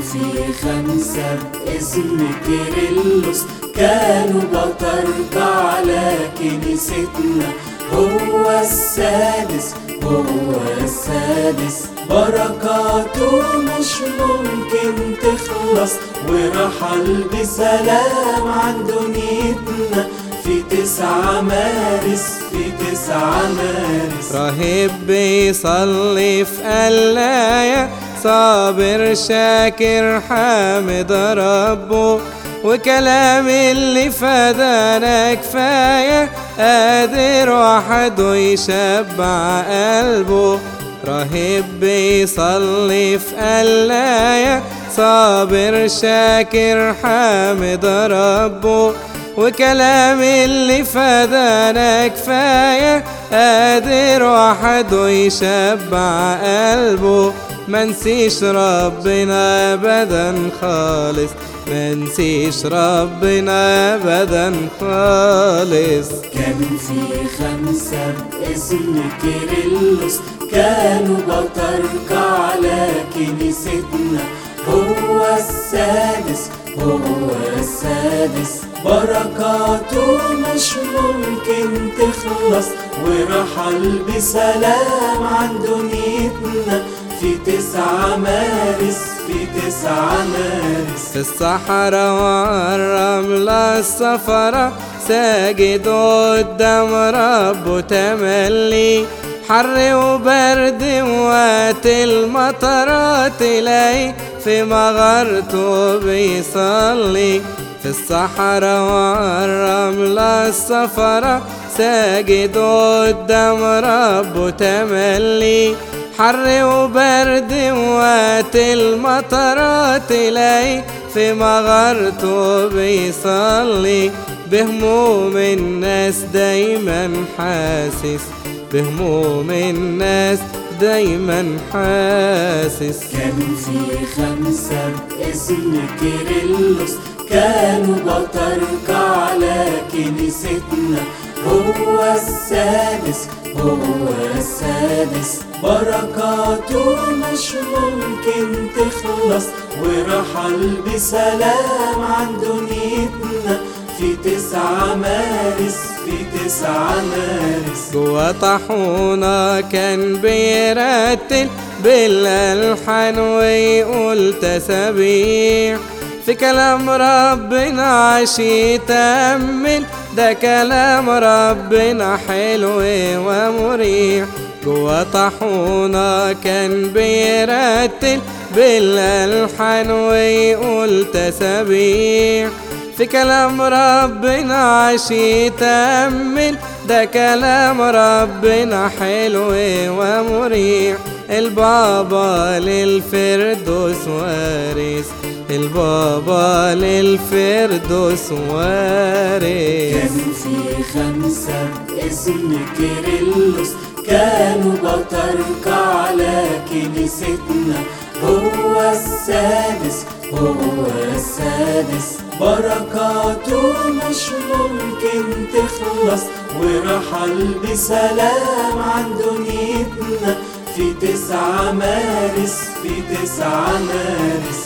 في 5 باسم كيرلس كانوا بطرق على كنيستنا. هو السادس بركاته مش ممكن تخلص، ورحل بسلام عن دنيتنا في 9 مارس. راهب بيصلي في قلاية، صابر شاكر حامد ربه، وكلام اللي فدانا كفاية، قادر وحده يشبع قلبه. راهب بيصلي في قلاية، صابر شاكر حامد ربه، وكلام اللي فدانا كفاية، قادر وحده يشبع قلبه. منسيش ربنا أبدا خالص، منسيش ربنا أبدا خالص. كان في 5 باسم كيرلس كانوا بطرق على كنيستنا. هو السادس بركاته مش ممكن تخلص، ورحل بسلام عن دنيتنا في 9 مارس. في الصحراء والرملة الصفرا، ساجد قدام ربه تملي، حر وبرد وقت المطرة تلاقي في مغارته بيصلي. في الصحراء والرملة الصفرا، ساجد قدام ربه تملي، حر وبرد وقت المطرة تلاقي في مغارته بيصلي. بهموم الناس دايما حاسس، بهموم الناس دايما حاسس. كان في 5 باسم كيرلس كانوا بطرق على كنيستنا. هو السادس بركاته مش ممكن تخلص، ورحل بسلام عن دنيتنا في 9 مارس. جوا طاحونة كان بيرتل بالألحان ويقول تسابيح، في كلام ربنا عاش يتأمل، ده كلام ربنا حلو ومريح. جوا طاحونة كان بيرتل بالألحان ويقول تسابيح، في كلام ربنا عاش يتأمل، ده كلام ربنا حلو ومريح. البابا للفردوس وارث، البابا للفردوس وارث. كان في 5 باسم كيرلس كانوا بطرق على كنيستنا. هو السادس بركاته مش ممكن تخلص، ورحل بسلام عن دنيتنا في 9 مارس.